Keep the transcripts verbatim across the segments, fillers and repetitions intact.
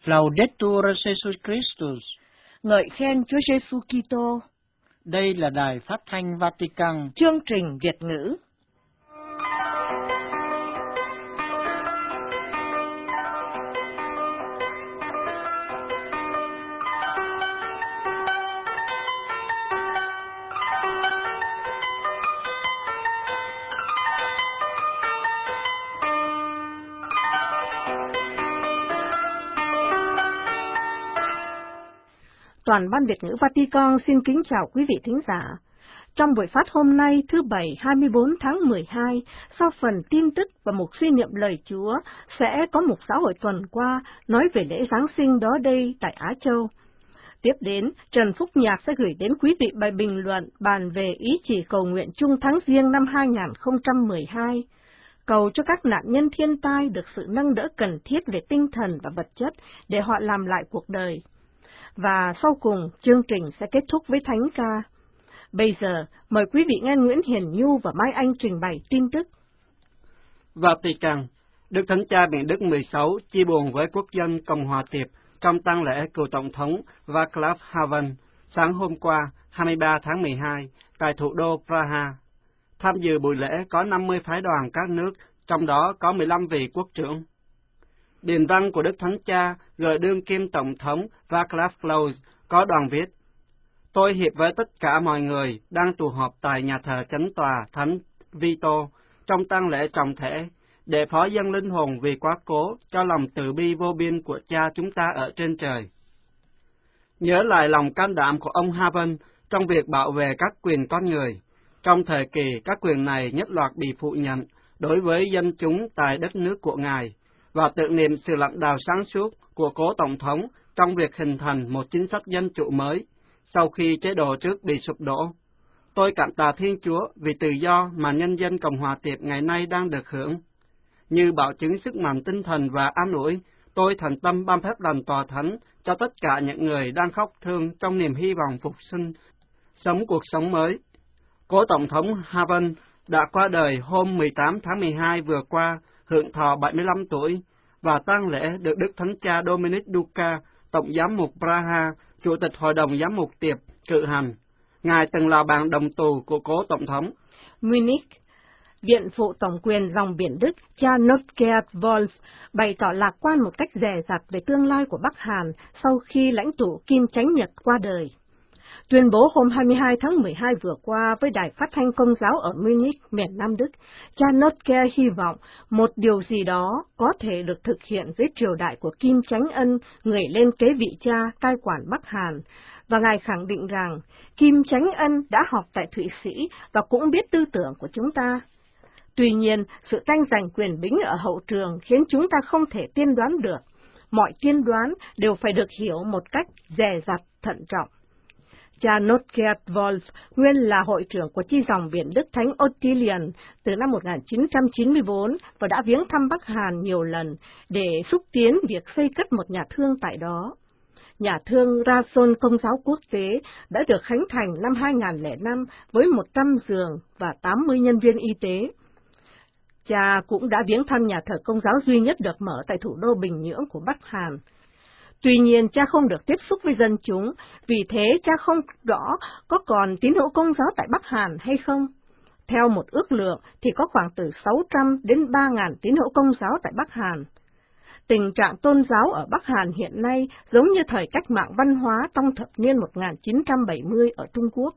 Laudetur Jesus Christus. Ngợi khen Chúa Giêsu Kitô. Đây là Đài Phát thanh Vatican. Chương trình Việt ngữ. Toàn ban Việt ngữ Vatican xin kính chào quý vị thính giả. Trong buổi phát hôm nay thứ Bảy hai mươi bốn tháng mười hai, sau phần tin tức và mục suy niệm lời Chúa, sẽ có một giáo hội tuần qua nói về lễ Giáng sinh đó đây tại Á Châu. Tiếp đến, Trần Phúc Nhạc sẽ gửi đến quý vị bài bình luận bàn về ý chỉ cầu nguyện chung tháng Giêng năm hai không một hai, cầu cho các nạn nhân thiên tai được sự nâng đỡ cần thiết về tinh thần và vật chất để họ làm lại cuộc đời. Và sau cùng, chương trình sẽ kết thúc với thánh ca. Bây giờ, mời quý vị nghe Nguyễn Hiền Nhu và Mai Anh trình bày tin tức. Vatican, Đức Thánh Cha Benedict đệ mười sáu chia buồn với quốc dân Cộng hòa Tiệp trong tang lễ cựu Tổng thống Václav Havel sáng hôm qua hai mươi ba tháng mười hai tại thủ đô Praha. Tham dự buổi lễ có năm mươi phái đoàn các nước, trong đó có mười lăm vị quốc trưởng. Điển văn của Đức Thánh Cha gửi đương kim Tổng thống Václav Klaus có đoạn viết: Tôi hiệp với tất cả mọi người đang tụ họp tại nhà thờ Chánh tòa Thánh Vito trong tang lễ trọng thể để phó dâng linh hồn vì quá cố cho lòng từ bi vô biên của Cha chúng ta ở trên trời. Nhớ lại lòng can đảm của ông Havel trong việc bảo vệ các quyền con người, trong thời kỳ các quyền này nhất loạt bị phủ nhận đối với dân chúng tại đất nước của Ngài, và tưởng niệm sự lãnh đạo sáng suốt của cố Tổng thống trong việc hình thành một chính sách dân chủ mới sau khi chế độ trước bị sụp đổ. Tôi cảm tạ Thiên Chúa vì tự do mà nhân dân Cộng hòa Tiệp ngày nay đang được hưởng. Như bảo chứng sức mạnh tinh thần và an ủi, tôi thành tâm ban phép lành tòa thánh cho tất cả những người đang khóc thương trong niềm hy vọng phục sinh, sống cuộc sống mới. Cố Tổng thống Havel đã qua đời hôm mười tám tháng mười hai vừa qua, hưởng thọ bảy mươi lăm tuổi, và tang lễ được Đức Thánh Cha Dominic Duca, Tổng giám mục Praha, Chủ tịch Hội đồng Giám mục Tiệp, cử hành. Ngài từng là bạn đồng tù của cố Tổng thống. Munich, Viện phụ Tổng quyền dòng biển Đức, cha Notkeat Wolf, bày tỏ lạc quan một cách dè dặt về tương lai của Bắc Hàn sau khi lãnh tụ Kim Chánh Nhật qua đời. Tuyên bố hôm hai mươi hai tháng mười hai vừa qua với Đài Phát thanh Công giáo ở Munich, miền Nam Đức, cha Notke hy vọng một điều gì đó có thể được thực hiện dưới triều đại của Kim Chánh Ân, người lên kế vị cha cai quản Bắc Hàn, và Ngài khẳng định rằng Kim Chánh Ân đã học tại Thụy Sĩ và cũng biết tư tưởng của chúng ta. Tuy nhiên, sự tranh giành quyền bính ở hậu trường khiến chúng ta không thể tiên đoán được. Mọi tiên đoán đều phải được hiểu một cách dè dặt, thận trọng. Cha Notkeat Wolf, nguyên là hội trưởng của chi dòng biển Đức Thánh Ottilian từ năm một nghìn chín trăm chín mươi tư và đã viếng thăm Bắc Hàn nhiều lần để xúc tiến việc xây cất một nhà thương tại đó. Nhà thương Rason Công giáo Quốc tế đã được khánh thành năm hai nghìn không trăm lẻ năm với một trăm giường và tám mươi nhân viên y tế. Cha cũng đã viếng thăm nhà thờ Công giáo duy nhất được mở tại thủ đô Bình Nhưỡng của Bắc Hàn. Tuy nhiên, cha không được tiếp xúc với dân chúng, vì thế cha không rõ có còn tín hữu Công giáo tại Bắc Hàn hay không. Theo một ước lượng thì có khoảng từ sáu trăm đến ba nghìn tín hữu Công giáo tại Bắc Hàn. Tình trạng tôn giáo ở Bắc Hàn hiện nay giống như thời cách mạng văn hóa trong thập niên một nghìn chín trăm bảy mươi ở Trung Quốc.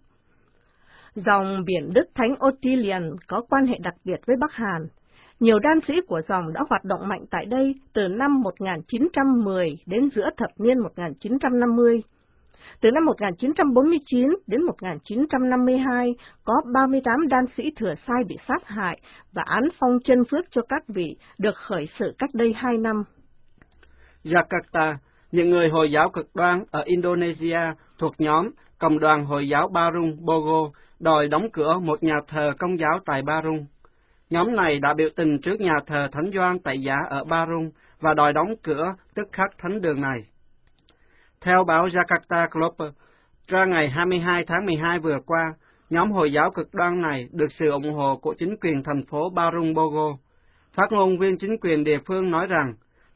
Dòng biển Đức Thánh Ottilian có quan hệ đặc biệt với Bắc Hàn. Nhiều đan sĩ của dòng đã hoạt động mạnh tại đây từ năm một nghìn chín trăm mười đến giữa thập niên một nghìn chín trăm năm mươi. Từ năm một nghìn chín trăm bốn mươi chín đến một nghìn chín trăm năm mươi hai, có ba mươi tám đan sĩ thừa sai bị sát hại và án phong chân phước cho các vị được khởi sự cách đây hai năm. Jakarta, những người Hồi giáo cực đoan ở Indonesia thuộc nhóm Cộng đoàn Hồi giáo Barung Bogo đòi đóng cửa một nhà thờ Công giáo tại Barung. Nhóm này đã biểu tình trước nhà thờ Thánh Gioan Tẩy Giả ở Barung và đòi đóng cửa tức khắc thánh đường này. Theo báo Jakarta Globe, ra ngày hai mươi hai tháng mười hai vừa qua, nhóm Hồi giáo cực đoan này được sự ủng hộ của chính quyền thành phố Barung Bogo. Phát ngôn viên chính quyền địa phương nói rằng,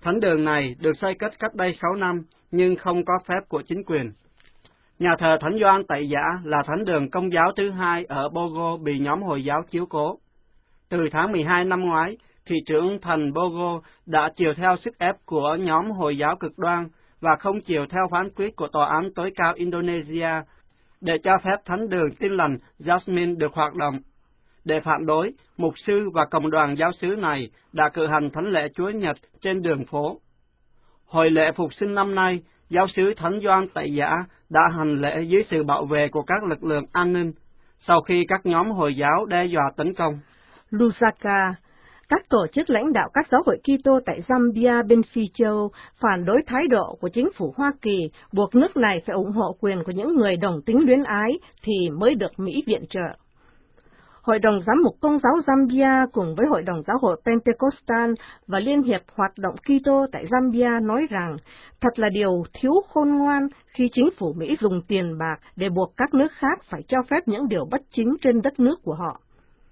Thánh đường này được xây cất cách đây sáu năm, nhưng không có phép của chính quyền. Nhà thờ Thánh Gioan Tẩy Giả là thánh đường Công giáo thứ hai ở Bogo bị nhóm Hồi giáo chiếu cố. Từ tháng mười hai năm ngoái, thị trưởng thành Bogo đã chiều theo sức ép của nhóm Hồi giáo cực đoan và không chiều theo phán quyết của Tòa án tối cao Indonesia để cho phép thánh đường Tin lành Jasmine được hoạt động. Để phản đối, mục sư và cộng đoàn giáo xứ này đã cử hành thánh lễ Chúa Nhật trên đường phố. Hồi lễ phục sinh năm nay, giáo xứ Thánh Gioan Tẩy Giả đã hành lễ dưới sự bảo vệ của các lực lượng an ninh, sau khi các nhóm Hồi giáo đe dọa tấn công. Lusaka, các tổ chức lãnh đạo các giáo hội Kitô tại Zambia bên Phi Châu phản đối thái độ của chính phủ Hoa Kỳ buộc nước này phải ủng hộ quyền của những người đồng tính luyến ái thì mới được Mỹ viện trợ. Hội đồng Giám mục Công giáo Zambia cùng với Hội đồng Giáo hội Pentecostal và Liên hiệp Hoạt động Kitô tại Zambia nói rằng thật là điều thiếu khôn ngoan khi chính phủ Mỹ dùng tiền bạc để buộc các nước khác phải cho phép những điều bất chính trên đất nước của họ.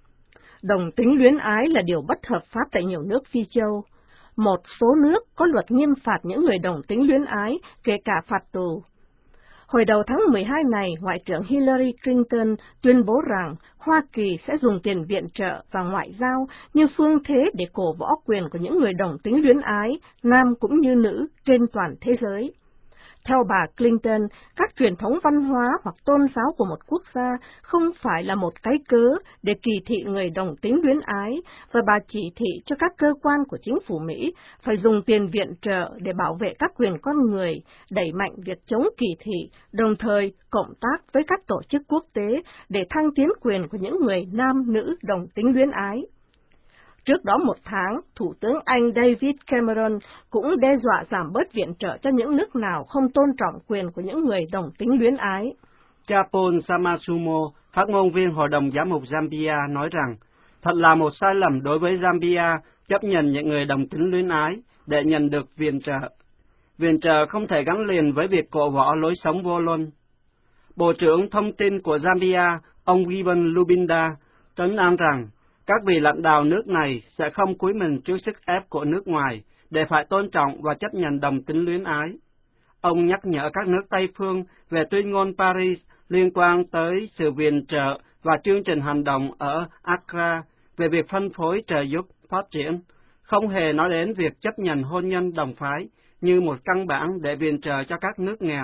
Đồng tính luyến ái là điều bất hợp pháp tại nhiều nước Phi Châu. Một số nước có luật nghiêm phạt những người đồng tính luyến ái, kể cả phạt tù. Hồi đầu tháng mười hai này, Ngoại trưởng Hillary Clinton tuyên bố rằng Hoa Kỳ sẽ dùng tiền viện trợ và ngoại giao như phương thế để cổ võ quyền của những người đồng tính luyến ái, nam cũng như nữ, trên toàn thế giới. Theo bà Clinton, các truyền thống văn hóa hoặc tôn giáo của một quốc gia không phải là một cái cớ để kỳ thị người đồng tính luyến ái, và bà chỉ thị cho các cơ quan của chính phủ Mỹ phải dùng tiền viện trợ để bảo vệ các quyền con người, đẩy mạnh việc chống kỳ thị, đồng thời cộng tác với các tổ chức quốc tế để thăng tiến quyền của những người nam nữ đồng tính luyến ái. Trước đó một tháng, Thủ tướng Anh David Cameron cũng đe dọa giảm bớt viện trợ cho những nước nào không tôn trọng quyền của những người đồng tính luyến ái. Cha Paul Samasumo, phát ngôn viên Hội đồng Giám mục Zambia, nói rằng, thật là một sai lầm đối với Zambia chấp nhận những người đồng tính luyến ái để nhận được viện trợ. Viện trợ không thể gắn liền với việc cổ võ lối sống vô luân. Bộ trưởng Thông tin của Zambia, ông Given Lubinda, trấn an rằng, các vị lãnh đạo nước này sẽ không cúi mình trước sức ép của nước ngoài để phải tôn trọng và chấp nhận đồng tính luyến ái. Ông nhắc nhở các nước Tây phương về tuyên ngôn Paris liên quan tới sự viện trợ và chương trình hành động ở Accra về việc phân phối trợ giúp phát triển, không hề nói đến việc chấp nhận hôn nhân đồng phái như một căn bản để viện trợ cho các nước nghèo.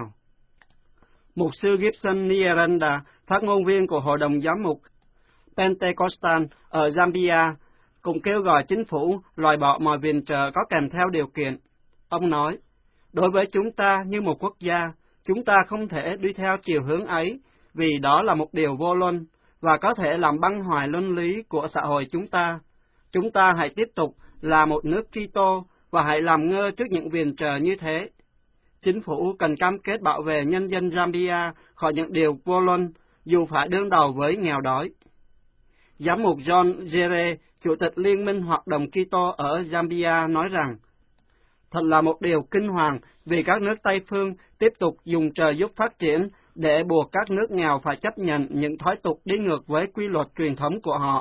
Mục sư Gibson Nyirenda, phát ngôn viên của Hội đồng Giám mục Pentecostal ở Zambia, cũng kêu gọi chính phủ loại bỏ mọi viện trợ có kèm theo điều kiện. Ông nói, đối với chúng ta như một quốc gia, chúng ta không thể đi theo chiều hướng ấy, vì đó là một điều vô luân, và có thể làm băng hoại luân lý của xã hội chúng ta. Chúng ta hãy tiếp tục là một nước Kitô và hãy làm ngơ trước những viện trợ như thế. Chính phủ cần cam kết bảo vệ nhân dân Zambia khỏi những điều vô luân, dù phải đương đầu với nghèo đói. Giám mục John Jere, Chủ tịch Liên minh Hoạt động Kitô ở Zambia, nói rằng, thật là một điều kinh hoàng vì các nước Tây phương tiếp tục dùng trợ giúp phát triển để buộc các nước nghèo phải chấp nhận những thói tục đi ngược với quy luật truyền thống của họ.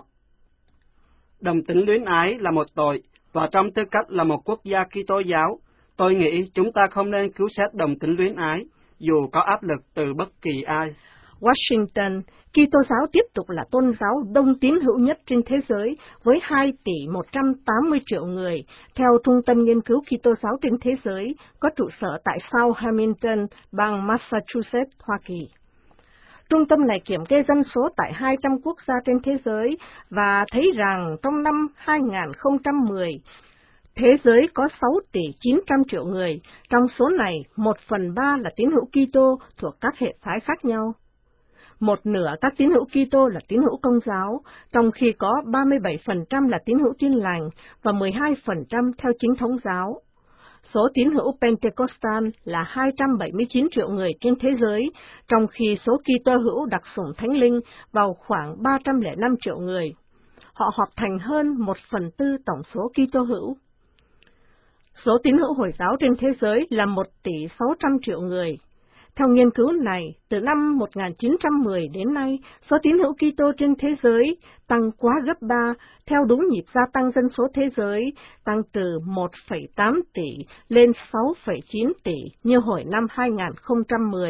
Đồng tính luyến ái là một tội, và trong tư cách là một quốc gia Kitô giáo, tôi nghĩ chúng ta không nên cứu xét đồng tính luyến ái, dù có áp lực từ bất kỳ ai. Washington, Kitô giáo tiếp tục là tôn giáo đông tín hữu nhất trên thế giới với hai tỷ một trăm tám mươi triệu người, theo Trung tâm Nghiên cứu Kitô giáo trên thế giới, có trụ sở tại South Hamilton, bang Massachusetts, Hoa Kỳ. Trung tâm này kiểm kê dân số tại hai trăm quốc gia trên thế giới và thấy rằng trong năm hai nghìn không trăm mười, thế giới có sáu tỷ chín trăm triệu người, trong số này một phần ba là tín hữu Kitô thuộc các hệ phái khác nhau. Một nửa các tín hữu Kitô là tín hữu Công giáo, trong khi có ba mươi bảy phần trăm là tín hữu Tin lành và mười hai phần trăm theo chính thống giáo. Số tín hữu Pentecostal là hai trăm bảy mươi chín triệu người trên thế giới, trong khi số Kitô hữu đặc sủng Thánh Linh vào khoảng ba trăm lẻ năm triệu người. Họ họp thành hơn một phần tư tổng số Kitô hữu. Số tín hữu Hồi giáo trên thế giới là một tỷ sáu trăm triệu người. Theo nghiên cứu này, từ năm một nghìn chín trăm mười đến nay, số tín hữu Kitô trên thế giới tăng quá gấp ba, theo đúng nhịp gia tăng dân số thế giới, tăng từ một phẩy tám tỷ lên sáu phẩy chín tỷ như hồi năm hai nghìn không trăm mười.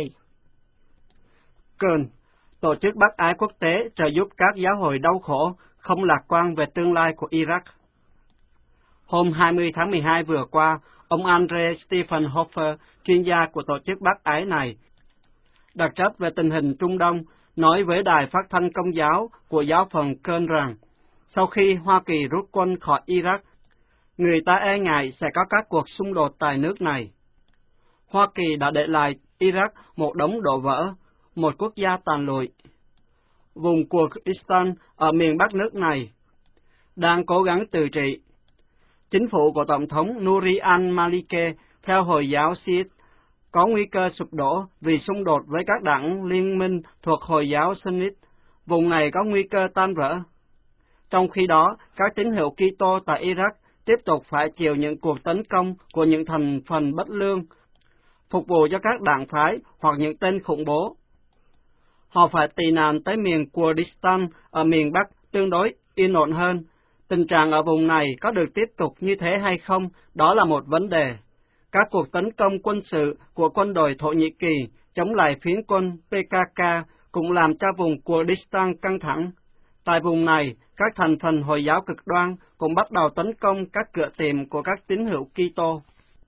Köln, tổ chức bác ái quốc tế trợ giúp các giáo hội đau khổ, không lạc quan về tương lai của Iraq. Hôm hai mươi tháng mười hai vừa qua, ông Andre Stephen Hofer, chuyên gia của tổ chức bác ái này, đặc trách về tình hình Trung Đông, nói với đài phát thanh Công giáo của giáo phận Köln rằng, sau khi Hoa Kỳ rút quân khỏi Iraq, người ta e ngại sẽ có các cuộc xung đột tại nước này. Hoa Kỳ đã để lại Iraq một đống đổ vỡ, một quốc gia tàn lụi. Vùng Kurdistan ở miền Bắc nước này đang cố gắng tự trị. Chính phủ của Tổng thống Nouri al-Maliki theo Hồi giáo Shiite có nguy cơ sụp đổ vì xung đột với các đảng liên minh thuộc Hồi giáo Sunnit. Vùng này có nguy cơ tan vỡ. Trong khi đó, các tín hữu Kitô tại Iraq tiếp tục phải chịu những cuộc tấn công của những thành phần bất lương, phục vụ cho các đảng phái hoặc những tên khủng bố. Họ phải tị nạn tới miền Kurdistan ở miền Bắc tương đối yên ổn hơn. Tình trạng ở vùng này có được tiếp tục như thế hay không, đó là một vấn đề. Các cuộc tấn công quân sự của quân đội Thổ Nhĩ Kỳ chống lại phiến quân pê ca ca cũng làm cho vùng Kurdistan căng thẳng. Tại vùng này, các thành phần Hồi giáo cực đoan cũng bắt đầu tấn công các cửa tiệm của các tín hữu Kitô.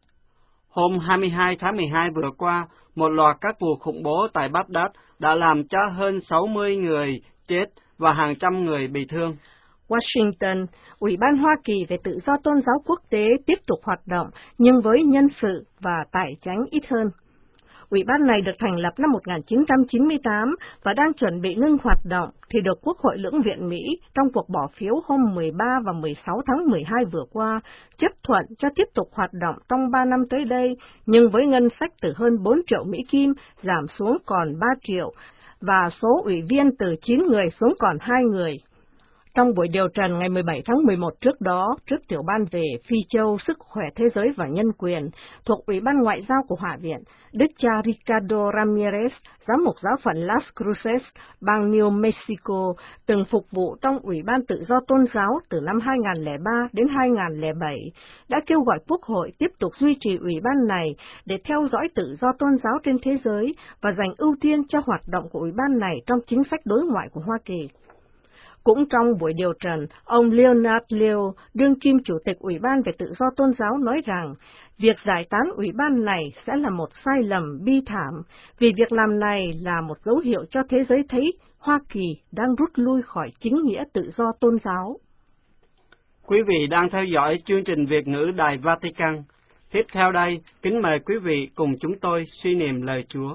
Hôm hai mươi hai tháng mười hai vừa qua, một loạt các vụ khủng bố tại Baghdad đã làm cho hơn sáu mươi người chết và hàng trăm người bị thương. Washington, Ủy ban Hoa Kỳ về tự do tôn giáo quốc tế tiếp tục hoạt động, nhưng với nhân sự và tài chánh ít hơn. Ủy ban này được thành lập năm một nghìn chín trăm chín mươi tám và đang chuẩn bị ngưng hoạt động thì được Quốc hội lưỡng viện Mỹ trong cuộc bỏ phiếu hôm mười ba và mười sáu tháng mười hai vừa qua chấp thuận cho tiếp tục hoạt động trong ba năm tới đây, nhưng với ngân sách từ hơn bốn triệu Mỹ Kim giảm xuống còn ba triệu và số ủy viên từ chín người xuống còn hai người. Trong buổi điều trần ngày mười bảy tháng mười một trước đó, trước tiểu ban về Phi Châu, Sức khỏe thế giới và nhân quyền, thuộc Ủy ban Ngoại giao của Hạ viện, Đức cha Ricardo Ramirez, giám mục giáo phận Las Cruces, bang New Mexico, từng phục vụ trong Ủy ban Tự do Tôn giáo từ năm hai nghìn không trăm lẻ ba đến hai nghìn không trăm lẻ bảy, đã kêu gọi Quốc hội tiếp tục duy trì Ủy ban này để theo dõi tự do tôn giáo trên thế giới và dành ưu tiên cho hoạt động của Ủy ban này trong chính sách đối ngoại của Hoa Kỳ. Cũng trong buổi điều trần, ông Leonard Leo, đương kim chủ tịch Ủy ban về tự do tôn giáo nói rằng, việc giải tán Ủy ban này sẽ là một sai lầm bi thảm, vì việc làm này là một dấu hiệu cho thế giới thấy Hoa Kỳ đang rút lui khỏi chính nghĩa tự do tôn giáo. Quý vị đang theo dõi chương trình Việt ngữ Đài Vatican. Tiếp theo đây, kính mời quý vị cùng chúng tôi suy niệm lời Chúa.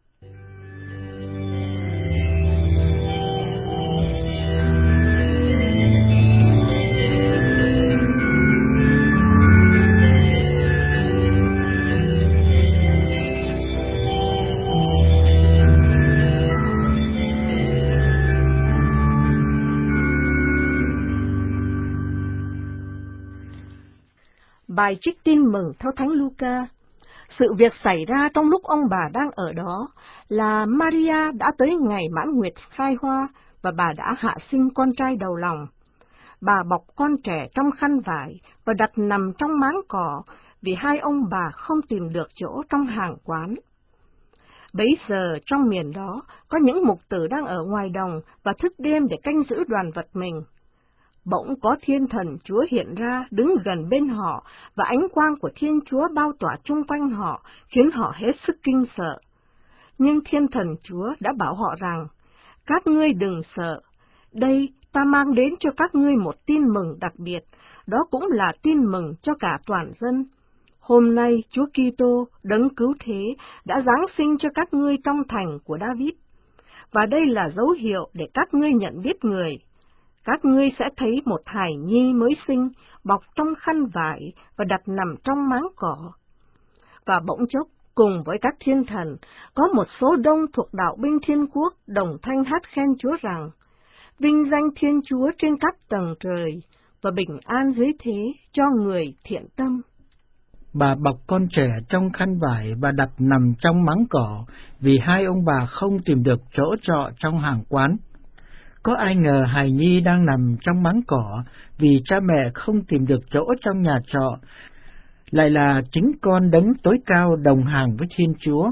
Bài trích tin mừng theo Thánh Luca. Sự việc xảy ra trong lúc ông bà đang ở đó là Maria đã tới ngày mãn nguyệt khai hoa và bà đã hạ sinh con trai đầu lòng. Bà bọc con trẻ trong khăn vải và đặt nằm trong máng cỏ vì hai ông bà không tìm được chỗ trong hàng quán. Bấy giờ trong miền đó có những mục tử đang ở ngoài đồng và thức đêm để canh giữ đoàn vật mình. Bỗng có Thiên Thần Chúa hiện ra đứng gần bên họ, và ánh quang của Thiên Chúa bao tỏa chung quanh họ, khiến họ hết sức kinh sợ. Nhưng Thiên Thần Chúa đã bảo họ rằng, các ngươi đừng sợ, đây ta mang đến cho các ngươi một tin mừng đặc biệt, đó cũng là tin mừng cho cả toàn dân. Hôm nay Chúa Kitô, đấng cứu thế, đã giáng sinh cho các ngươi trong thành của David. Và đây là dấu hiệu để các ngươi nhận biết người. Các ngươi sẽ thấy một hài nhi mới sinh, bọc trong khăn vải và đặt nằm trong máng cỏ. Và bỗng chốc, cùng với các thiên thần, có một số đông thuộc đạo binh thiên quốc đồng thanh hát khen Chúa rằng, vinh danh Thiên Chúa trên các tầng trời, và bình an dưới thế cho người thiện tâm. Bà bọc con trẻ trong khăn vải và đặt nằm trong máng cỏ vì hai ông bà không tìm được chỗ trọ trong hàng quán. Có ai ngờ hài nhi đang nằm trong máng cỏ vì cha mẹ không tìm được chỗ trong nhà trọ, lại là chính con đấng tối cao đồng hành với Thiên Chúa.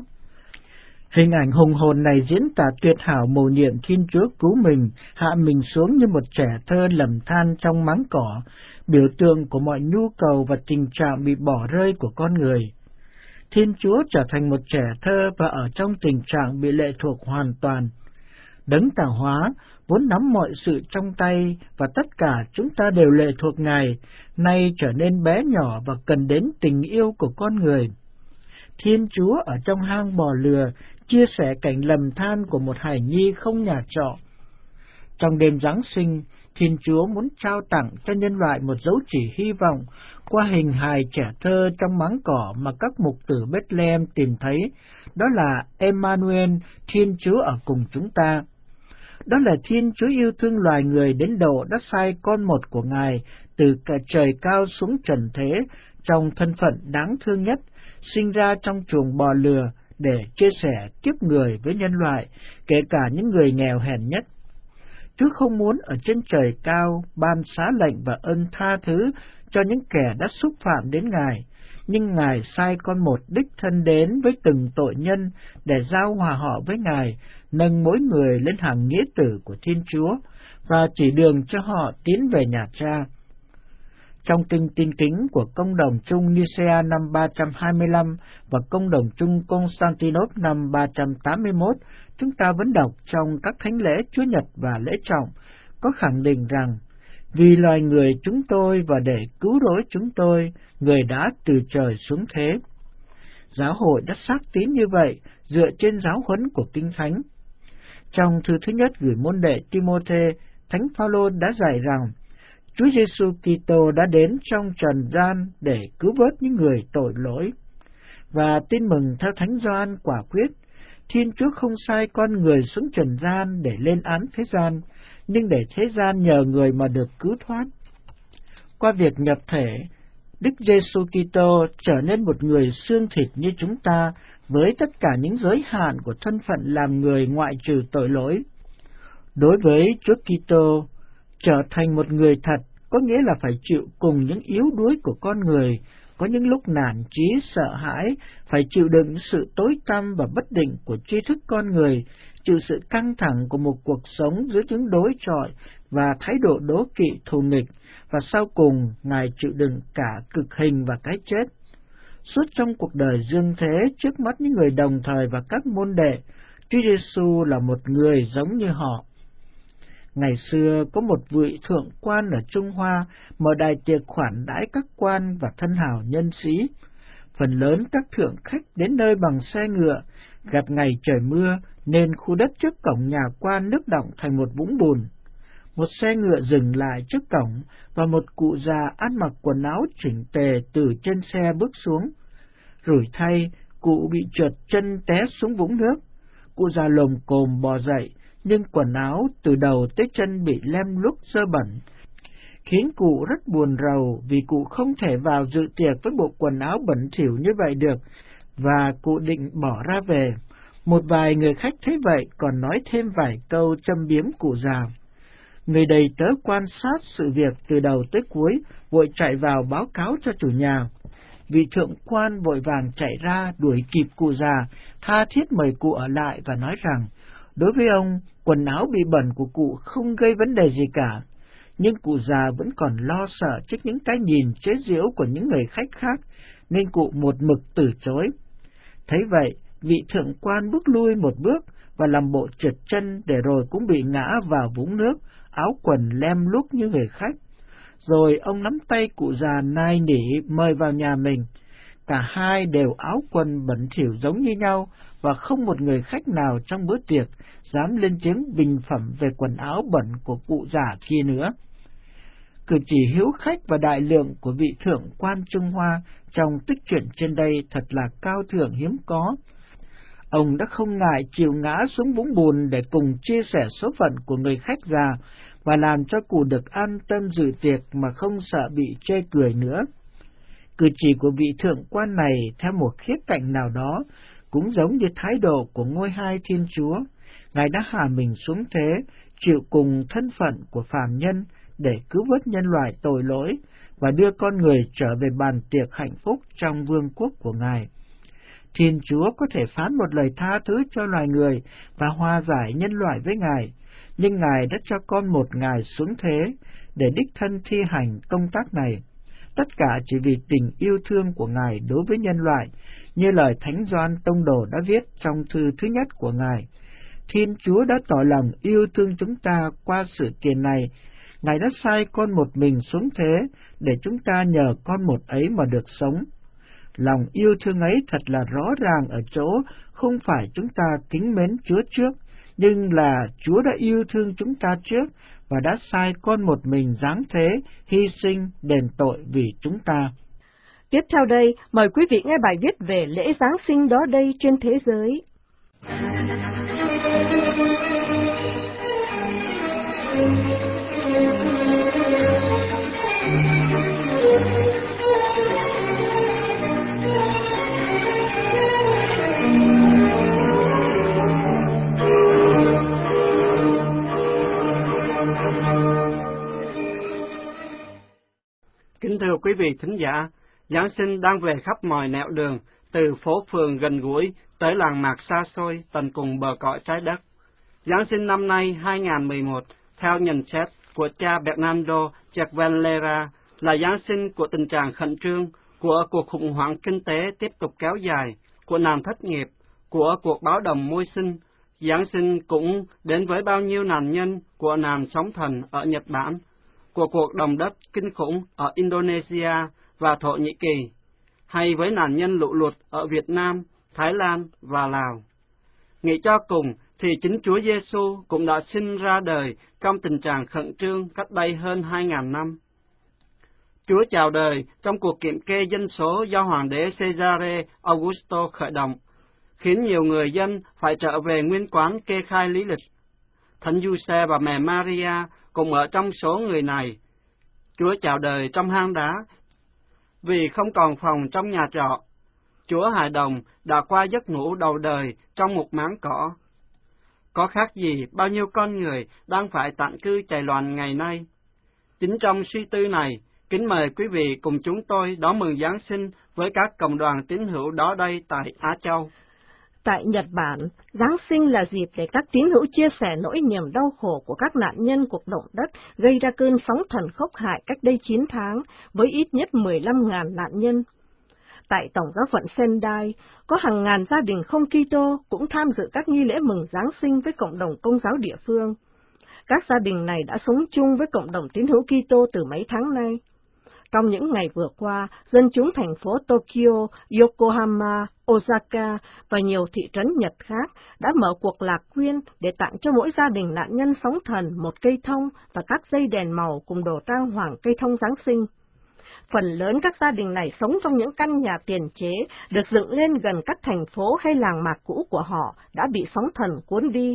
Hình ảnh hùng hồn này diễn tả tuyệt hảo mầu nhiệm Thiên Chúa cứu mình, hạ mình xuống như một trẻ thơ lầm than trong máng cỏ, biểu tượng của mọi nhu cầu và tình trạng bị bỏ rơi của con người. Thiên Chúa trở thành một trẻ thơ và ở trong tình trạng bị lệ thuộc hoàn toàn. Đấng tạo hóa vốn nắm mọi sự trong tay và tất cả chúng ta đều lệ thuộc Ngài, nay trở nên bé nhỏ và cần đến tình yêu của con người. Thiên Chúa ở trong hang bò lừa chia sẻ cảnh lầm than của một hài nhi không nhà trọ. Trong đêm Giáng sinh, Thiên Chúa muốn trao tặng cho nhân loại một dấu chỉ hy vọng qua hình hài trẻ thơ trong máng cỏ mà các mục tử Bethlehem tìm thấy, đó là Emmanuel, Thiên Chúa ở cùng chúng ta. Đó là Thiên Chúa yêu thương loài người đến độ đã sai con một của Ngài từ cả trời cao xuống trần thế trong thân phận đáng thương nhất, sinh ra trong chuồng bò lừa để chia sẻ kiếp người với nhân loại, kể cả những người nghèo hèn nhất. Chúa không muốn ở trên trời cao ban xá lệnh và ơn tha thứ cho những kẻ đã xúc phạm đến Ngài, nhưng Ngài sai con một đích thân đến với từng tội nhân để giao hòa họ với Ngài, nâng mỗi người lên hàng nghĩa tử của Thiên Chúa và chỉ đường cho họ tiến về nhà Cha. Trong kinh tin kính của Công đồng chung Nicea năm ba trăm hai mươi lăm và Công đồng chung Constantinople năm ba trăm tám mươi mốt, chúng ta vẫn đọc trong các thánh lễ Chúa Nhật và lễ trọng, có khẳng định rằng, vì loài người chúng tôi và để cứu rỗi chúng tôi, Người đã từ trời xuống thế. Giáo hội đã xác tín như vậy dựa trên giáo huấn của Kinh Thánh. Trong thư thứ nhất gửi môn đệ Timôthê, Thánh Phaolô đã dạy rằng, Chúa Giêsu Kitô đã đến trong trần gian để cứu vớt những người tội lỗi. Và tin mừng theo Thánh Gioan quả quyết, Thiên Chúa không sai con người xuống trần gian để lên án thế gian, nhưng để thế gian nhờ người mà được cứu thoát. Qua việc nhập thể, Đức Giêsu Kitô trở nên một người xương thịt như chúng ta, với tất cả những giới hạn của thân phận làm người ngoại trừ tội lỗi. Đối với Chúa Kitô, trở thành một người thật có nghĩa là phải chịu cùng những yếu đuối của con người, có những lúc nản chí sợ hãi, phải chịu đựng sự tối tăm và bất định của tri thức con người, chịu sự căng thẳng của một cuộc sống dưới những đối chọi và thái độ đố kỵ thù nghịch, và sau cùng Ngài chịu đựng cả cực hình và cái chết. Suốt trong cuộc đời dương thế trước mắt những người đồng thời và các môn đệ, Chúa Giêsu là một người giống như họ. Ngày xưa có một vị thượng quan ở Trung Hoa mở đài tiệc khoản đãi các quan và thân hào nhân sĩ. Phần lớn các thượng khách đến nơi bằng xe ngựa, gặp ngày trời mưa nên khu đất trước cổng nhà quan nước đọng thành một vũng bùn. Một xe ngựa dừng lại trước cổng và một cụ già ăn mặc quần áo chỉnh tề từ trên xe bước xuống. Rủi thay, cụ bị trượt chân té xuống vũng nước. Cụ già lồm cồm bò dậy, nhưng quần áo từ đầu tới chân bị lem luốc dơ bẩn, khiến cụ rất buồn rầu vì cụ không thể vào dự tiệc với bộ quần áo bẩn thỉu như vậy được, và cụ định bỏ ra về. Một vài người khách thấy vậy còn nói thêm vài câu châm biếm cụ già. Người đầy tớ quan sát sự việc từ đầu tới cuối, vội chạy vào báo cáo cho chủ nhà. Vị thượng quan vội vàng chạy ra đuổi kịp cụ già, tha thiết mời cụ ở lại và nói rằng, đối với ông, quần áo bị bẩn của cụ không gây vấn đề gì cả, nhưng cụ già vẫn còn lo sợ trước những cái nhìn chế giễu của những người khách khác, nên cụ một mực từ chối. Thấy vậy, vị thượng quan bước lui một bước và làm bộ trượt chân, để rồi cũng bị ngã vào vũng nước, áo quần lem luốc như người khách. Rồi ông nắm tay cụ già nài nỉ mời vào nhà mình. Cả hai đều áo quần bẩn thỉu giống như nhau, và không một người khách nào trong bữa tiệc dám lên tiếng bình phẩm về quần áo bẩn của cụ già kia nữa. Cử chỉ hiếu khách và đại lượng của vị thượng quan Trung Hoa trong tích truyện trên đây thật là cao thượng hiếm có. Ông đã không ngại chịu ngã xuống vũng bùn để cùng chia sẻ số phận của người khách già và làm cho cụ được an tâm dự tiệc mà không sợ bị chê cười nữa. Cử chỉ của vị thượng quan này theo một khía cạnh nào đó cũng giống như thái độ của ngôi hai Thiên Chúa. Ngài đã hạ mình xuống thế, chịu cùng thân phận của phàm nhân để cứu vớt nhân loại tội lỗi và đưa con người trở về bàn tiệc hạnh phúc trong vương quốc của Ngài. Thiên Chúa có thể phán một lời tha thứ cho loài người và hòa giải nhân loại với Ngài, nhưng Ngài đã cho con một Ngài xuống thế để đích thân thi hành công tác này. Tất cả chỉ vì tình yêu thương của Ngài đối với nhân loại, như lời Thánh Gioan Tông Đồ đã viết trong thư thứ nhất của Ngài. Thiên Chúa đã tỏ lòng yêu thương chúng ta qua sự kiện này. Ngài đã sai con một mình xuống thế để chúng ta nhờ con một ấy mà được sống. Lòng yêu thương ấy thật là rõ ràng ở chỗ không phải chúng ta kính mến Chúa trước, nhưng là Chúa đã yêu thương chúng ta trước và đã sai con một mình giáng thế, hy sinh, đền tội vì chúng ta. Tiếp theo đây, mời quý vị nghe bài viết về lễ Giáng sinh đó đây trên thế giới. Kính thưa quý vị thính giả, Giáng sinh đang về khắp mọi nẻo đường, từ phố phường gần gũi tới làng mạc xa xôi tận cùng bờ cõi trái đất. Giáng sinh năm nay hai nghìn không trăm mười một, theo nhận xét của cha Bernardo Cervellera, là Giáng sinh của tình trạng khẩn trương, của cuộc khủng hoảng kinh tế tiếp tục kéo dài, của nạn thất nghiệp, của cuộc báo động môi sinh. Giáng sinh cũng đến với bao nhiêu nạn nhân của nạn sóng thần ở Nhật Bản, của cuộc động đất kinh khủng ở Indonesia và Thổ Nhĩ Kỳ, hay với nạn nhân lũ lụt ở Việt Nam, Thái Lan và Lào. Nghĩ cho cùng thì chính Chúa Giêsu cũng đã sinh ra đời trong tình trạng khẩn trương cách đây hơn hai nghìn năm. Chúa chào đời trong cuộc kiểm kê dân số do Hoàng đế Caesare Augusto khởi động, khiến nhiều người dân phải trở về nguyên quán kê khai lý lịch. Thánh Giuse và mẹ Maria cũng ở trong số người này. Chúa chào đời trong hang đá vì không còn phòng trong nhà trọ. Chúa hài đồng đã qua giấc ngủ đầu đời trong một máng cỏ. Có khác gì bao nhiêu con người đang phải tản cư chạy loạn ngày nay. Chính trong suy tư này, kính mời quý vị cùng chúng tôi đón mừng Giáng sinh với các cộng đoàn tín hữu đó đây tại Á Châu. Tại Nhật Bản, Giáng sinh là dịp để các tín hữu chia sẻ nỗi niềm đau khổ của các nạn nhân cuộc động đất gây ra cơn sóng thần khốc hại cách đây chín tháng, với ít nhất mười lăm nghìn nạn nhân. Tại Tổng giáo phận Sendai, có hàng ngàn gia đình không Kitô cũng tham dự các nghi lễ mừng Giáng sinh với cộng đồng Công giáo địa phương. Các gia đình này đã sống chung với cộng đồng tín hữu Kitô từ mấy tháng nay. Trong những ngày vừa qua, dân chúng thành phố Tokyo, Yokohama, Osaka và nhiều thị trấn Nhật khác đã mở cuộc lạc quyên để tặng cho mỗi gia đình nạn nhân sóng thần một cây thông và các dây đèn màu cùng đồ trang hoàng cây thông Giáng sinh. Phần lớn các gia đình này sống trong những căn nhà tiền chế được dựng lên gần các thành phố hay làng mạc cũ của họ đã bị sóng thần cuốn đi.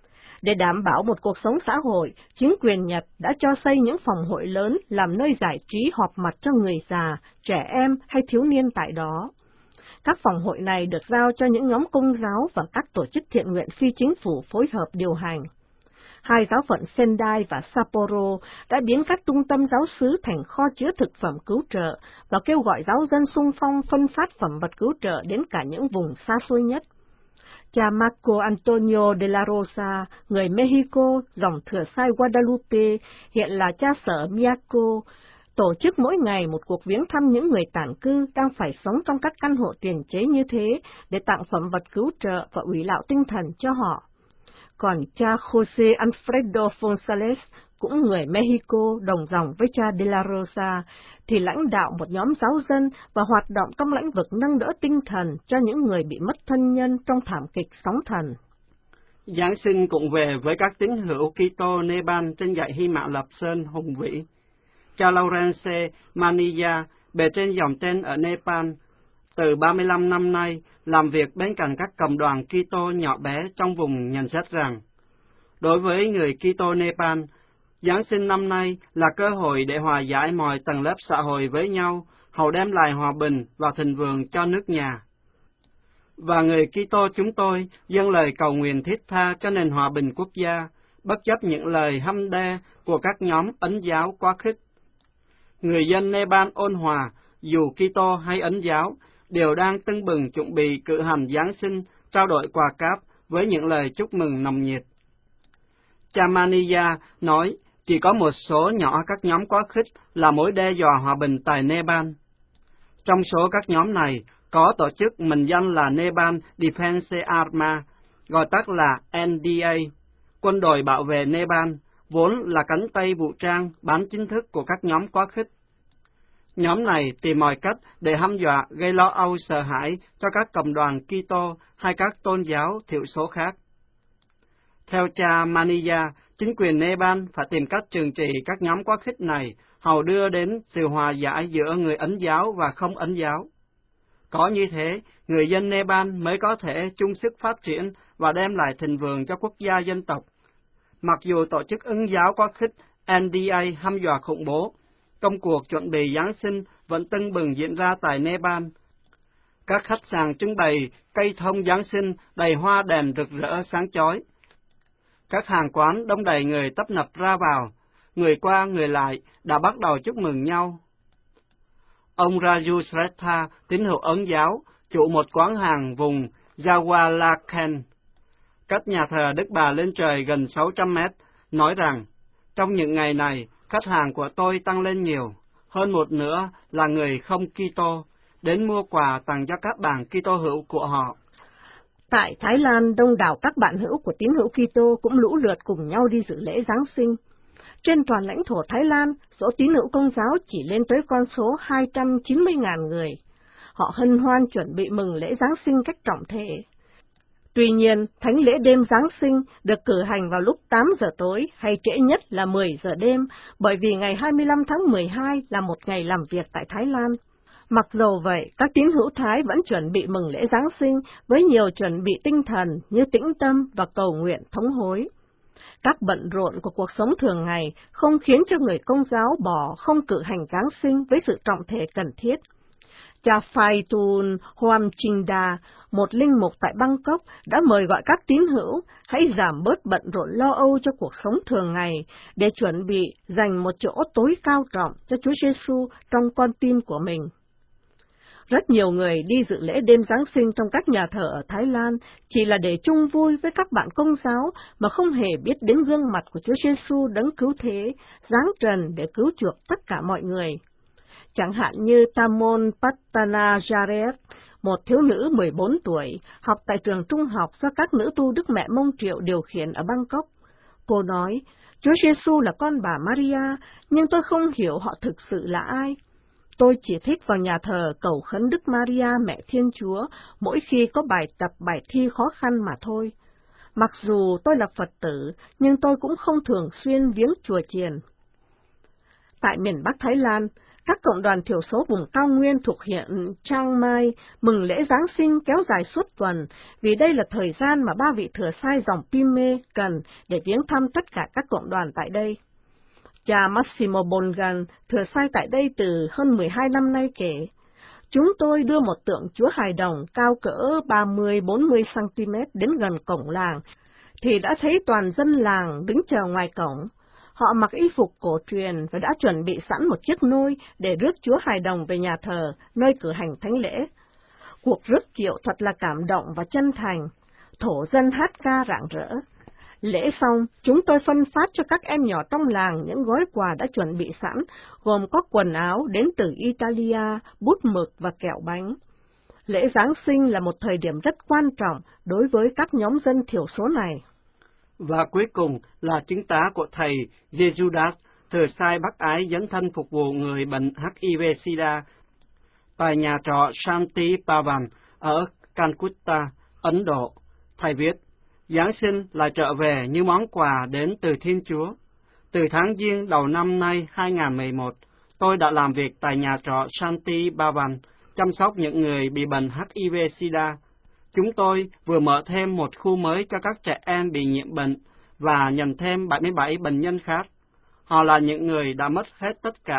Để đảm bảo một cuộc sống xã hội, chính quyền Nhật đã cho xây những phòng hội lớn làm nơi giải trí họp mặt cho người già, trẻ em hay thiếu niên tại đó. Các phòng hội này được giao cho những nhóm công giáo và các tổ chức thiện nguyện phi chính phủ phối hợp điều hành. Hai giáo phận Sendai và Sapporo đã biến các trung tâm giáo xứ thành kho chứa thực phẩm cứu trợ và kêu gọi giáo dân xung phong phân phát phẩm vật cứu trợ đến cả những vùng xa xôi nhất. Cha Marco Antonio de la Rosa, người Mexico, dòng thừa sai Guadalupe, hiện là cha sở Miyako, tổ chức mỗi ngày một cuộc viếng thăm những người tản cư đang phải sống trong các căn hộ tiền chế như thế để tặng phẩm vật cứu trợ và ủy lạo tinh thần cho họ. Còn cha Jose Alfredo González, cũng người Mexico đồng dòng với cha de la Rosa, thì lãnh đạo một nhóm giáo dân và hoạt động trong lĩnh vực nâng đỡ tinh thần cho những người bị mất thân nhân trong thảm kịch sóng thần. Giáng sinh cũng về với các tín hữu Kitô Nepal trên dãy Hy Mã Lập Sơn hùng vĩ. Cha Laurence Manilla, bề trên dòng tên ở Nepal, từ ba mươi lăm năm nay làm việc bên cạnh các cộng đoàn Kitô nhỏ bé trong vùng, nhận xét rằng, đối với người Kitô Nepal, Giáng sinh năm nay là cơ hội để hòa giải mọi tầng lớp xã hội với nhau, hầu đem lại hòa bình và thịnh vượng cho nước nhà. Và người Kitô chúng tôi dâng lời cầu nguyện thiết tha cho nền hòa bình quốc gia, bất chấp những lời hăm đe của các nhóm Ấn giáo quá khích. Người dân Nepal ôn hòa, dù Kitô hay Ấn giáo, đều đang tưng bừng chuẩn bị cử hành Giáng sinh, trao đổi quà cáp với những lời chúc mừng nồng nhiệt. Cha Maniya nói, chỉ có một số nhỏ các nhóm quá khích là mối đe dọa hòa bình tại Nepal. Trong số các nhóm này, có tổ chức mệnh danh là Nepal Defense Arma, gọi tắt là N D A, quân đội bảo vệ Nepal, vốn là cánh tay vũ trang bán chính thức của các nhóm quá khích. Nhóm này tìm mọi cách để hăm dọa gây lo âu sợ hãi cho các cộng đoàn Kitô hay các tôn giáo thiểu số khác. Theo cha Maniya, chính quyền Nepal phải tìm cách trừng trị các nhóm quá khích này, hầu đưa đến sự hòa giải giữa người Ấn giáo và không Ấn giáo. Có như thế, người dân Nepal mới có thể chung sức phát triển và đem lại thịnh vượng cho quốc gia dân tộc. Mặc dù tổ chức Ấn giáo quá khích N D A hăm dọa khủng bố, công cuộc chuẩn bị Giáng sinh vẫn tưng bừng diễn ra tại Nepal. Các khách sạn trưng bày cây thông Giáng sinh đầy hoa đèn rực rỡ sáng chói. Các hàng quán đông đầy người tấp nập ra vào, người qua người lại đã bắt đầu chúc mừng nhau. Ông Raju Sretha, tín hữu Ấn giáo, chủ một quán hàng vùng Jawalakan, cách nhà thờ Đức Bà lên trời gần sáu trăm mét, nói rằng, trong những ngày này, khách hàng của tôi tăng lên nhiều, hơn một nửa là người không Kitô, đến mua quà tặng cho các bạn Kitô hữu của họ. Tại Thái Lan, đông đảo các bạn hữu của tín hữu Kitô cũng lũ lượt cùng nhau đi dự lễ Giáng sinh. Trên toàn lãnh thổ Thái Lan, số tín hữu Công giáo chỉ lên tới con số hai trăm chín mươi nghìn người. Họ hân hoan chuẩn bị mừng lễ Giáng sinh cách trọng thể. Tuy nhiên, thánh lễ đêm Giáng sinh được cử hành vào lúc tám giờ tối hay trễ nhất là mười giờ đêm, bởi vì ngày hai mươi lăm tháng mười hai là một ngày làm việc tại Thái Lan. Mặc dầu vậy, các tín hữu Thái vẫn chuẩn bị mừng lễ Giáng sinh với nhiều chuẩn bị tinh thần như tĩnh tâm và cầu nguyện thống hối. Các bận rộn của cuộc sống thường ngày không khiến cho người Công giáo bỏ không cử hành Giáng sinh với sự trọng thể cần thiết. Cha Phaitun Hoamchinda, một linh mục tại Bangkok, đã mời gọi các tín hữu hãy giảm bớt bận rộn lo âu cho cuộc sống thường ngày để chuẩn bị dành một chỗ tối cao trọng cho Chúa Giêsu trong con tim của mình. Rất nhiều người đi dự lễ đêm Giáng sinh trong các nhà thờ ở Thái Lan chỉ là để chung vui với các bạn Công giáo mà không hề biết đến gương mặt của Chúa Giêsu đấng cứu thế, giáng trần để cứu chuộc tất cả mọi người. Chẳng hạn như Tamon Pattanajaret, một thiếu nữ mười bốn tuổi, học tại trường trung học do các nữ tu Đức Mẹ Mông Triệu điều khiển ở Bangkok. Cô nói, Chúa Giêsu là con bà Maria, nhưng tôi không hiểu họ thực sự là ai. Tôi chỉ thích vào nhà thờ cầu khấn Đức Maria Mẹ Thiên Chúa mỗi khi có bài tập bài thi khó khăn mà thôi. Mặc dù tôi là Phật tử, nhưng tôi cũng không thường xuyên viếng chùa chiền. Tại miền Bắc Thái Lan, các cộng đoàn thiểu số vùng cao nguyên thuộc huyện Chiang Mai mừng lễ Giáng sinh kéo dài suốt tuần, vì đây là thời gian mà ba vị thừa sai dòng Pime cần để viếng thăm tất cả các cộng đoàn tại đây. Cha Massimo Bongan, thừa sai tại đây từ hơn mười hai năm nay kể, chúng tôi đưa một tượng Chúa Hài Đồng cao cỡ ba mươi đến bốn mươi xăng-ti-mét đến gần cổng làng, thì đã thấy toàn dân làng đứng chờ ngoài cổng. Họ mặc y phục cổ truyền và đã chuẩn bị sẵn một chiếc nôi để rước Chúa Hài Đồng về nhà thờ, nơi cử hành thánh lễ. Cuộc rước kiệu thật là cảm động và chân thành, thổ dân hát ca rạng rỡ. Lễ xong, chúng tôi phân phát cho các em nhỏ trong làng những gói quà đã chuẩn bị sẵn, gồm có quần áo đến từ Italia, bút mực và kẹo bánh. Lễ Giáng sinh là một thời điểm rất quan trọng đối với các nhóm dân thiểu số này. Và cuối cùng là chứng tá của thầy Jesudas, thừa sai bác ái dấn thân phục vụ người bệnh H I V-Sida tại nhà trọ Shanti Pavan ở Calcutta, Ấn Độ. Thầy viết, Giáng sinh lại trở về như món quà đến từ Thiên Chúa. Từ tháng Giêng đầu năm nay hai nghìn không trăm mười một, tôi đã làm việc tại nhà trọ Shanti Pavan, chăm sóc những người bị bệnh H I V-Sida. Chúng tôi vừa mở thêm một khu mới cho các trẻ em bị nhiễm bệnh và nhận thêm bảy mươi bảy bệnh nhân khác. Họ là những người đã mất hết tất cả,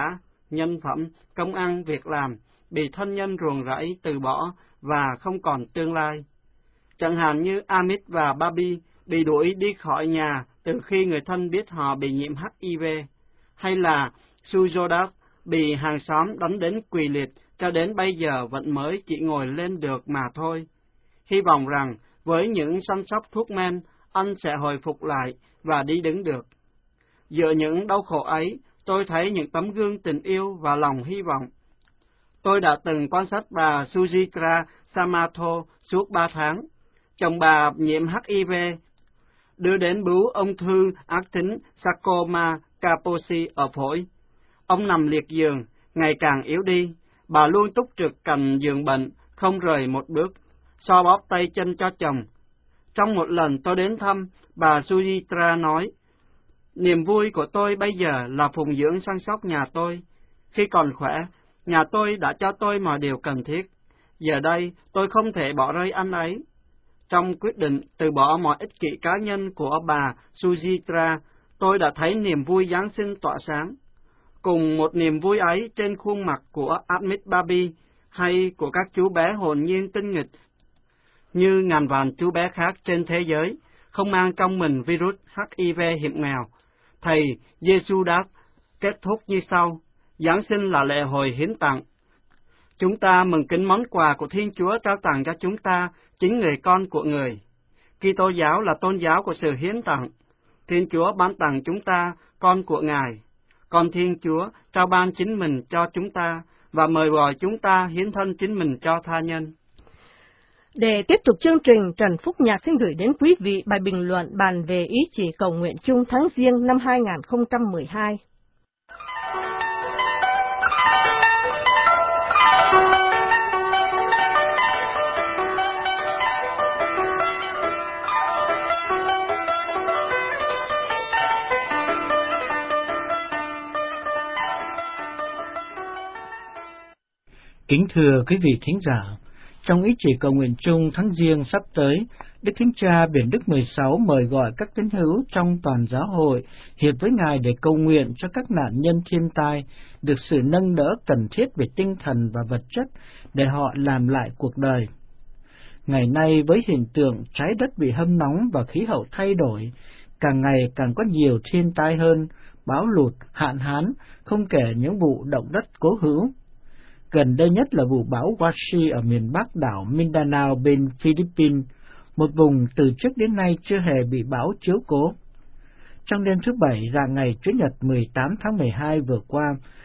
nhân phẩm, công ăn, việc làm, bị thân nhân ruồng rẫy, từ bỏ và không còn tương lai. Chẳng hạn như Amit và Barbie bị đuổi đi khỏi nhà từ khi người thân biết họ bị nhiễm H I V, hay là Sujodas bị hàng xóm đánh đến quỳ liệt cho đến bây giờ vẫn mới chỉ ngồi lên được mà thôi. Hy vọng rằng với những săn sóc thuốc men, anh sẽ hồi phục lại và đi đứng được. Giữa những đau khổ ấy, tôi thấy những tấm gương tình yêu và lòng hy vọng. Tôi đã từng quan sát bà Sujitra Samatho suốt ba tháng. Chồng bà nhiễm H I V, đưa đến bướu ung thư ác tính sarcoma Kaposi ở phổi. Ông nằm liệt giường, ngày càng yếu đi. Bà luôn túc trực cạnh giường bệnh, không rời một bước, xoa bóp tay chân cho chồng. Trong một lần tôi đến thăm, bà Sujitra nói, niềm vui của tôi bây giờ là phụng dưỡng săn sóc nhà tôi. Khi còn khỏe, nhà tôi đã cho tôi mọi điều cần thiết. Giờ đây, tôi không thể bỏ rơi anh ấy. Trong quyết định từ bỏ mọi ích kỷ cá nhân của bà Sujitra, tôi đã thấy niềm vui Giáng sinh tỏa sáng. Cùng một niềm vui ấy trên khuôn mặt của Amit Barbie hay của các chú bé hồn nhiên tinh nghịch như ngàn vạn chú bé khác trên thế giới, không mang trong mình virus H I V hiểm nghèo. Thầy Giêsu đã kết thúc như sau: Giáng sinh là lễ hội hiến tặng. Chúng ta mừng kính món quà của Thiên Chúa trao tặng cho chúng ta, chính người con của Người. Kitô giáo là tôn giáo của sự hiến tặng. Thiên Chúa ban tặng chúng ta con của Ngài, còn Thiên Chúa trao ban chính mình cho chúng ta và mời gọi chúng ta hiến thân chính mình cho tha nhân. Để tiếp tục chương trình, Trần Phúc Nhạc xin gửi đến quý vị bài bình luận bàn về ý chỉ cầu nguyện chung tháng Giêng năm hai nghìn không trăm mười hai. Kính thưa quý vị thính giả, trong ý chỉ cầu nguyện chung tháng Giêng sắp tới, Đức Thánh Cha Biển Đức mười sáu mời gọi các tín hữu trong toàn giáo hội hiệp với Ngài để cầu nguyện cho các nạn nhân thiên tai được sự nâng đỡ cần thiết về tinh thần và vật chất để họ làm lại cuộc đời. Ngày nay với hiện tượng trái đất bị hâm nóng và khí hậu thay đổi, càng ngày càng có nhiều thiên tai hơn, bão lụt, hạn hán, không kể những vụ động đất cố hữu. Gần đây nhất là vụ bão Washi ở miền Bắc đảo Mindanao bên Philippines, một vùng từ trước đến nay chưa hề bị bão chiếu cố. Trong đêm thứ Bảy rạng ngày Chủ nhật mười tám tháng mười hai vừa qua,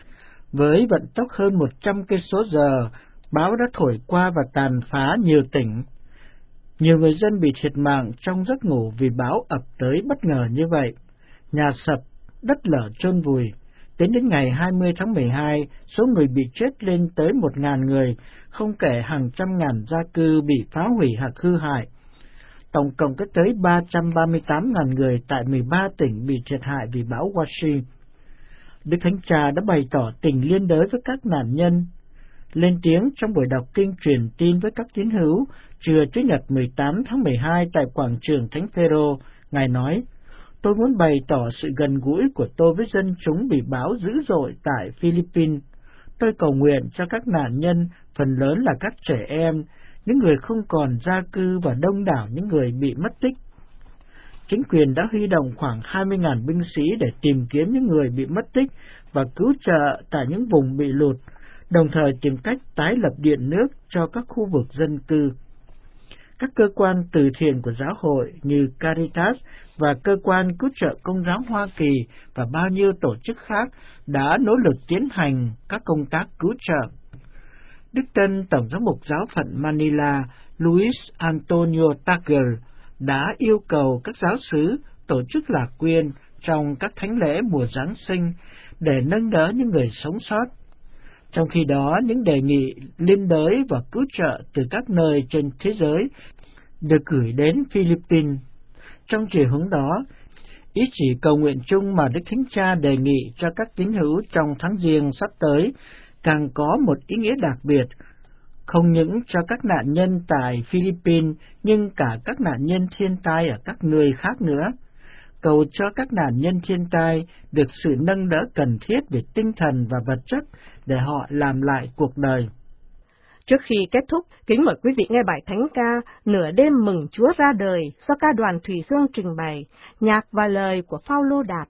với vận tốc hơn một trăm cây số giờ, bão đã thổi qua và tàn phá nhiều tỉnh. Nhiều người dân bị thiệt mạng trong giấc ngủ vì bão ập tới bất ngờ như vậy. Nhà sập, đất lở chôn vùi. Tính đến ngày hai mươi tháng mười hai, số người bị chết lên tới một ngàn người, không kể hàng trăm ngàn gia cư bị phá hủy hoặc hư hại. Tổng cộng có tới ba trăm ba mươi tám ngàn người tại mười ba tỉnh bị thiệt hại vì bão Washi. Đức Thánh Cha đã bày tỏ tình liên đới với các nạn nhân. Lên tiếng trong buổi đọc kinh truyền tin với các tín hữu trưa Chủ nhật mười tám tháng mười hai tại quảng trường Thánh Phêrô, Ngài nói: Tôi muốn bày tỏ sự gần gũi của tôi với dân chúng bị bão dữ dội tại Philippines. Tôi cầu nguyện cho các nạn nhân, phần lớn là các trẻ em, những người không còn gia cư và đông đảo những người bị mất tích. Chính quyền đã huy động khoảng hai mươi nghìn binh sĩ để tìm kiếm những người bị mất tích và cứu trợ tại những vùng bị lụt, đồng thời tìm cách tái lập điện nước cho các khu vực dân cư. Các cơ quan từ thiện của giáo hội như Caritas và cơ quan cứu trợ Công giáo Hoa Kỳ và bao nhiêu tổ chức khác đã nỗ lực tiến hành các công tác cứu trợ. Đức Tân Tổng giám mục giáo phận Manila Luis Antonio Tagle đã yêu cầu các giáo xứ tổ chức lạc quyên trong các thánh lễ mùa Giáng sinh để nâng đỡ những người sống sót. Trong khi đó, những đề nghị liên đới và cứu trợ từ các nơi trên thế giới được gửi đến Philippines. Trong chiều hướng đó, ý chỉ cầu nguyện chung mà Đức Thánh Cha đề nghị cho các tín hữu trong tháng Giêng sắp tới càng có một ý nghĩa đặc biệt, không những cho các nạn nhân tại Philippines nhưng cả các nạn nhân thiên tai ở các nơi khác nữa. cầu cho các nạn nhân thiên tai được sự nâng đỡ cần thiết về tinh thần và vật chất để họ làm lại cuộc đời. Trước khi kết thúc, kính mời quý vị nghe bài thánh ca Nửa đêm mừng Chúa ra đời do ca đoàn Thủy Dương trình bày, nhạc và lời của Phaolô Đạt.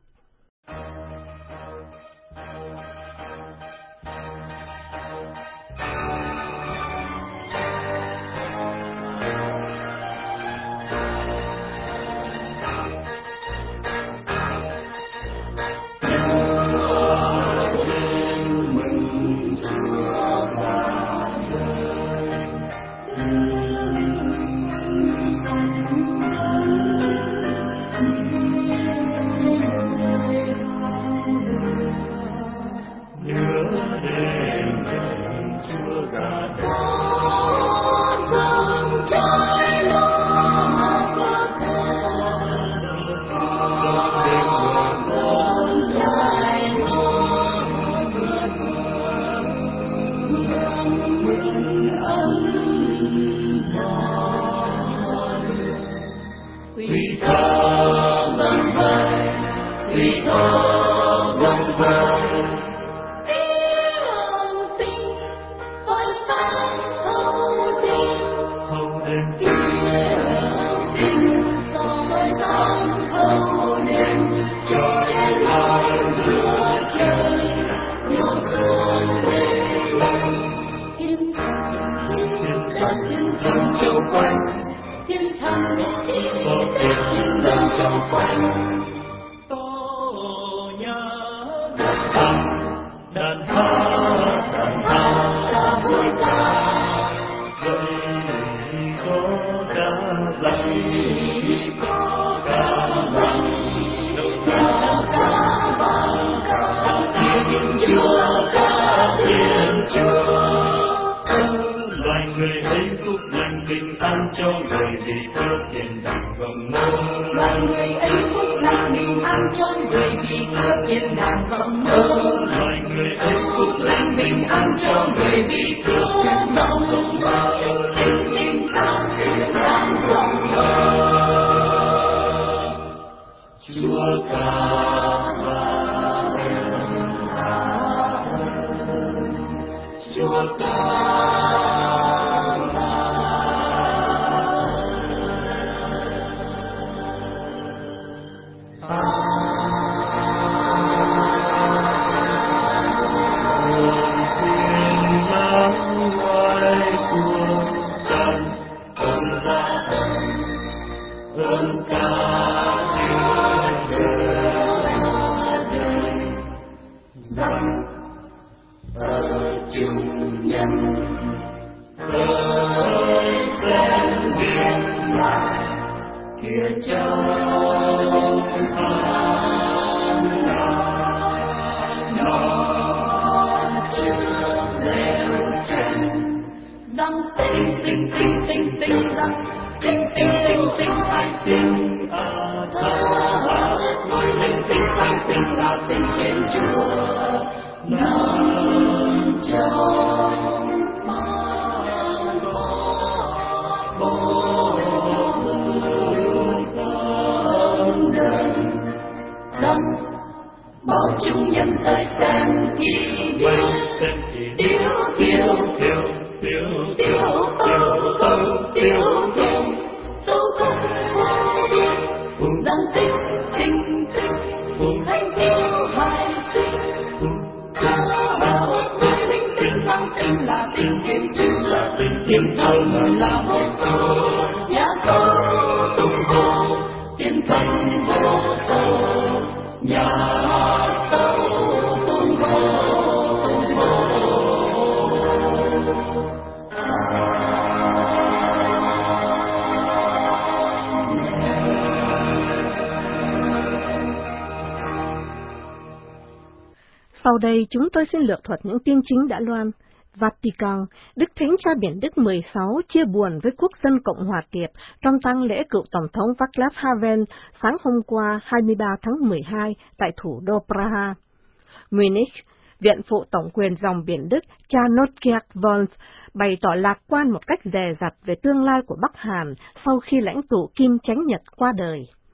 Sau đây chúng tôi xin lược thuật những tin chính đã loan. Vatican, Đức Thánh Cha Biển Đức mười sáu chia buồn với quốc dân Cộng hòa Tiệp trong tang lễ cựu Tổng thống Václav Havel sáng hôm qua hai mươi ba tháng mười hai tại thủ đô Praha. Munich, Viện Phụ Tổng quyền dòng Biển Đức cha Notkeak Wolf bày tỏ lạc quan một cách dè dặt về tương lai của Bắc Hàn sau khi lãnh tụ Kim Chánh Nhật qua đời.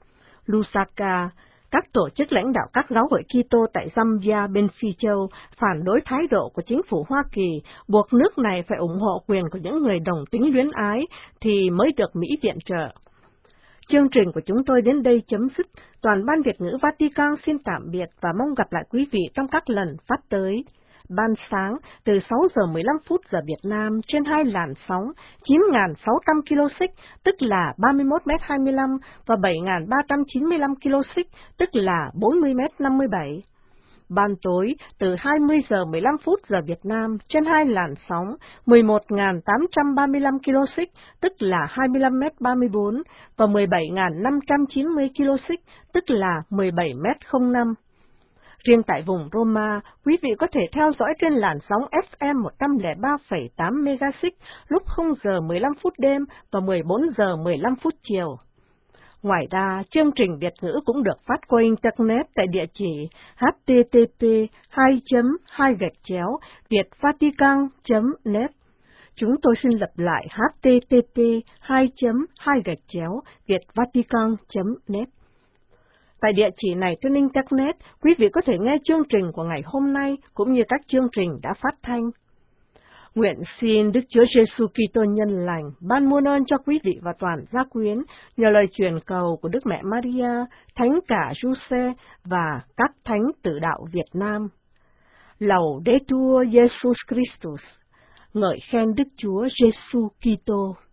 Lusaka, các tổ chức lãnh đạo các giáo hội Kitô tại Zambia bên Phi Châu phản đối thái độ của chính phủ Hoa Kỳ buộc nước này phải ủng hộ quyền của những người đồng tính luyến ái thì mới được Mỹ viện trợ. Chương trình của chúng tôi đến đây chấm dứt. Toàn ban Việt ngữ Vatican xin tạm biệt và mong gặp lại quý vị trong các lần phát tới. Ban sáng từ sáu giờ mười lăm phút giờ Việt Nam trên hai làn sóng chín nghìn sáu trăm ki lô xích tức là ba mươi mốt mét hai mươi lăm và bảy nghìn ba trăm chín mươi lăm ki lô xích tức là bốn mươi mét năm mươi bảy. Ban tối từ hai mươi giờ mười lăm phút giờ Việt Nam trên hai làn sóng mười một nghìn tám trăm ba mươi lăm ki lô xích tức là hai mươi lăm mét ba mươi bốn và mười bảy nghìn năm trăm chín mươi ki lô xích tức là mười bảy mét không năm. Riêng tại vùng Roma, quý vị có thể theo dõi trên làn sóng ép em một trăm lẻ ba phẩy tám MHz lúc không giờ mười lăm phút đêm và mười bốn giờ mười lăm phút chiều. Ngoài ra, chương trình Việt ngữ cũng được phát qua Internet tại địa chỉ h t t p hai chấm hai gạch chéo vietvatican chấm net. Chúng tôi xin lặp lại h t t p hai chấm hai gạch chéo vietvatican chấm net. Tại địa chỉ này trên Internet, quý vị có thể nghe chương trình của ngày hôm nay cũng như các chương trình đã phát thanh. Nguyện xin Đức Chúa Giêsu Kitô nhân lành ban muôn ơn cho quý vị và toàn gia quyến nhờ lời truyền cầu của Đức Mẹ Maria, Thánh cả Giuse và các thánh tử đạo Việt Nam. Laudetur Jesus Christus, ngợi khen Đức Chúa Giêsu Kitô.